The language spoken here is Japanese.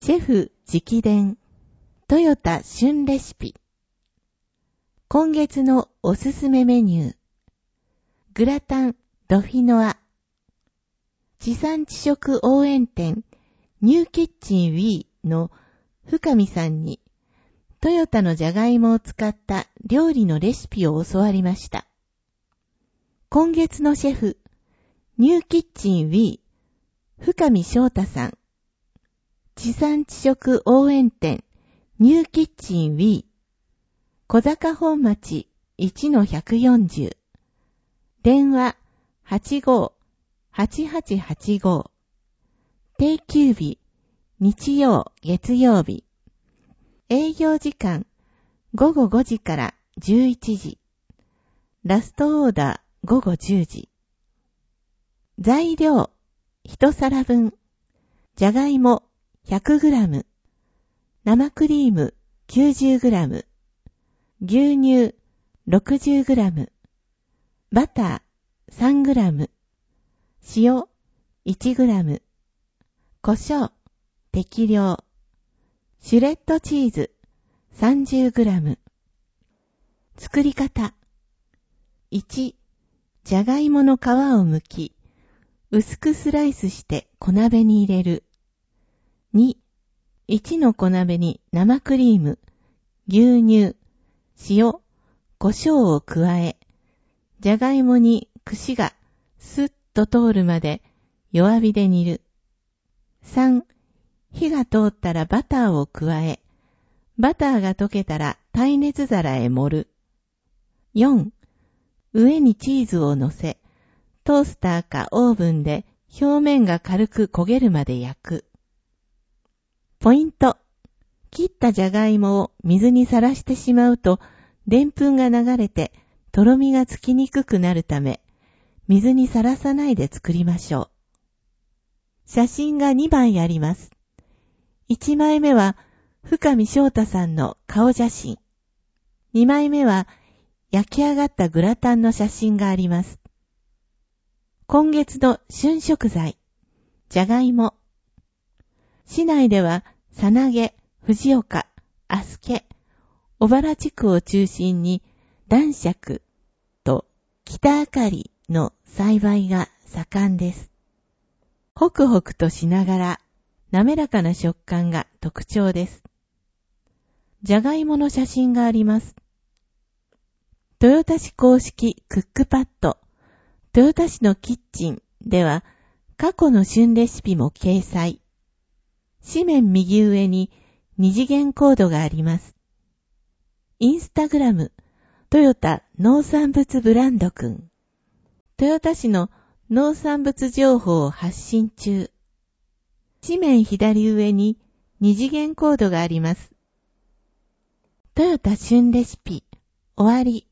シェフ直伝トヨタ旬レシピ。今月のおすすめメニュー、グラタンドフィノア。地産地食応援店ニューキッチン Wii の深見さんにトヨタのじゃがいもを使った料理のレシピを教わりました。今月のシェフニューキッチン Wii 深見翔太さん。地産地食応援店ニューキッチン Wii 小坂本町 1-140 電話 85-8885 定休日日曜月曜日営業時間午後5時から11時ラストオーダー午後10時材料1皿分じゃがいも 100g 生クリーム 90g 牛乳 60g バター 3g 塩 1g 胡椒適量シュレッドチーズ 30g 作り方1、じゃがいもの皮を剥き薄くスライスして小鍋に入れる。2、1の小鍋に生クリーム、牛乳、塩、胡椒を加え、じゃがいもに串がスッと通るまで弱火で煮る。3、火が通ったらバターを加え、バターが溶けたら耐熱皿へ盛る。4、上にチーズを乗せ、トースターかオーブンで表面が軽く焦げるまで焼く。ポイント。切ったじゃがいもを水にさらしてしまうと、でんぷんが流れてとろみがつきにくくなるため、水にさらさないで作りましょう。写真が2枚あります。1枚目は深見翔太さんの顔写真。2枚目は焼き上がったグラタンの写真があります。今月の旬食材、じゃがいも。市内では、さなげ、藤岡、あすけ、小原地区を中心に、男爵と北あかりの栽培が盛んです。ホクホクとしながら、滑らかな食感が特徴です。じゃがいもの写真があります。豊田市公式クックパッド、豊田市のキッチンでは過去の旬レシピも掲載。紙面右上に二次元コードがあります。インスタグラム、トヨタ農産物ブランドくん。豊田市の農産物情報を発信中。紙面左上に二次元コードがあります。トヨタ旬レシピ、終わり。